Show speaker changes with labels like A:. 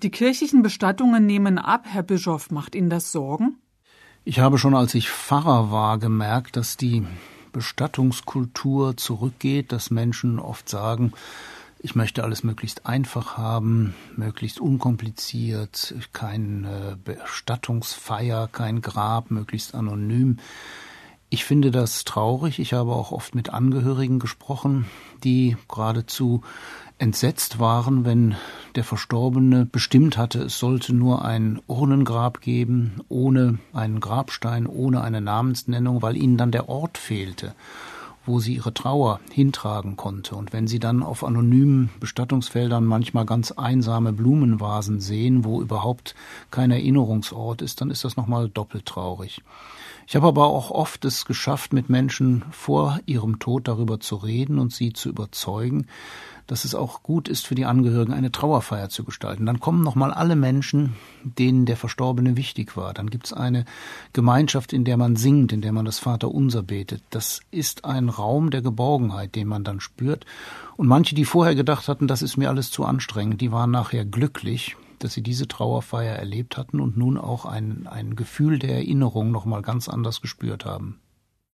A: Die kirchlichen Bestattungen nehmen ab. Herr Bischof, macht Ihnen das Sorgen?
B: Ich habe schon, als ich Pfarrer war, gemerkt, dass die Bestattungskultur zurückgeht, dass Menschen oft sagen, ich möchte alles möglichst einfach haben, möglichst unkompliziert, keine Bestattungsfeier, kein Grab, möglichst anonym. Ich finde das traurig. Ich habe auch oft mit Angehörigen gesprochen, die geradezu entsetzt waren, wenn der Verstorbene bestimmt hatte, es sollte nur ein Urnengrab geben, ohne einen Grabstein, ohne eine Namensnennung, weil ihnen dann der Ort fehlte, wo sie ihre Trauer hintragen konnte. Und wenn sie dann auf anonymen Bestattungsfeldern manchmal ganz einsame Blumenvasen sehen, wo überhaupt kein Erinnerungsort ist, dann ist das nochmal doppelt traurig. Ich habe aber auch oft es geschafft, mit Menschen vor ihrem Tod darüber zu reden und sie zu überzeugen, dass es auch gut ist für die Angehörigen, eine Trauerfeier zu gestalten. Dann kommen nochmal alle Menschen, denen der Verstorbene wichtig war. Dann gibt es eine Gemeinschaft, in der man singt, in der man das Vaterunser betet. Das ist ein Raum der Geborgenheit, den man dann spürt. Und manche, die vorher gedacht hatten, das ist mir alles zu anstrengend, die waren nachher glücklich, dass sie diese Trauerfeier erlebt hatten und nun auch ein Gefühl der Erinnerung nochmal ganz anders gespürt haben.